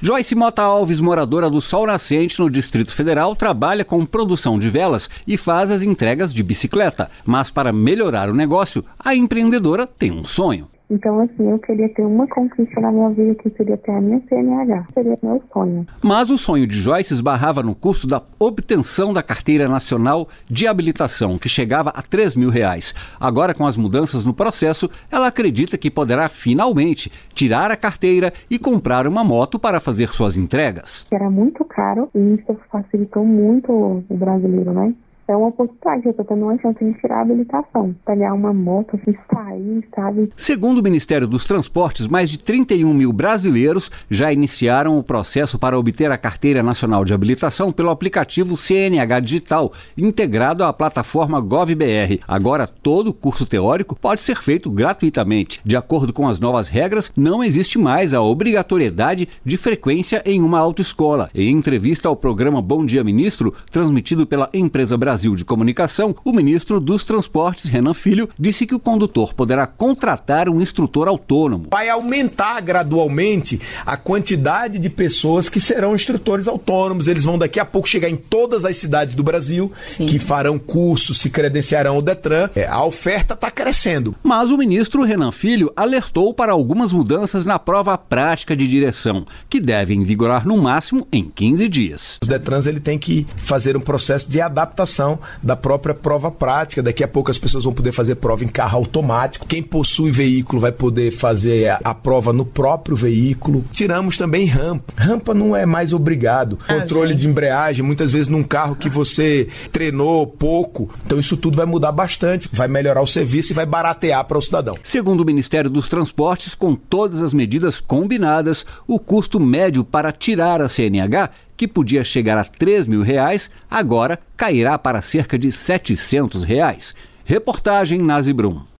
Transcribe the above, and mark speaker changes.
Speaker 1: Joyce Mota Alves, moradora do Sol Nascente, no Distrito Federal, trabalha com produção de velas e faz as entregas de bicicleta. Mas para melhorar o negócio, a empreendedora tem um sonho.
Speaker 2: Então, assim, eu queria ter uma conquista na minha vida, que seria ter a minha CNH. Seria meu sonho.
Speaker 1: Mas o sonho de Joyce esbarrava no custo da obtenção da Carteira Nacional de Habilitação, que chegava a R$3.000. Agora, com as mudanças no processo, ela acredita que poderá finalmente tirar a carteira e comprar uma moto para fazer suas entregas.
Speaker 2: Era muito caro e isso facilitou muito o brasileiro, né? É uma oportunidade, eu estou tendo uma chance de tirar a habilitação, pegar uma moto, assim, sair, sabe?
Speaker 1: Segundo o Ministério dos Transportes, mais de 31 mil brasileiros já iniciaram o processo para obter a Carteira Nacional de Habilitação pelo aplicativo CNH Digital, integrado à plataforma GovBR. Agora, todo o curso teórico pode ser feito gratuitamente. De acordo com as novas regras, não existe mais a obrigatoriedade de frequência em uma autoescola. Em entrevista ao programa Bom Dia Ministro, transmitido pela empresa Brasil de Comunicação, o ministro dos Transportes, Renan Filho, disse que o condutor poderá contratar um instrutor autônomo.
Speaker 3: Vai aumentar gradualmente a quantidade de pessoas que serão instrutores autônomos. Eles vão daqui a pouco chegar em todas as cidades do Brasil. Sim. Que farão curso, se credenciarão ao Detran. A oferta está crescendo.
Speaker 1: Mas o ministro Renan Filho alertou para algumas mudanças na prova prática de direção, que devem vigorar no máximo em 15 dias.
Speaker 3: Os Detrans ele tem que fazer um processo de adaptação da própria prova prática. Daqui a pouco as pessoas vão poder fazer prova em carro automático. Quem possui veículo vai poder fazer a prova no próprio veículo. Tiramos também rampa. Rampa não é mais obrigado. Controle de embreagem, muitas vezes num carro que você treinou pouco. Então isso tudo vai mudar bastante. Vai melhorar o serviço e vai baratear para o cidadão.
Speaker 1: Segundo o Ministério dos Transportes, com todas as medidas combinadas, o custo médio para tirar a CNH, que podia chegar a R$3.000, agora cairá para cerca de R$700. Reportagem Nazi Brum.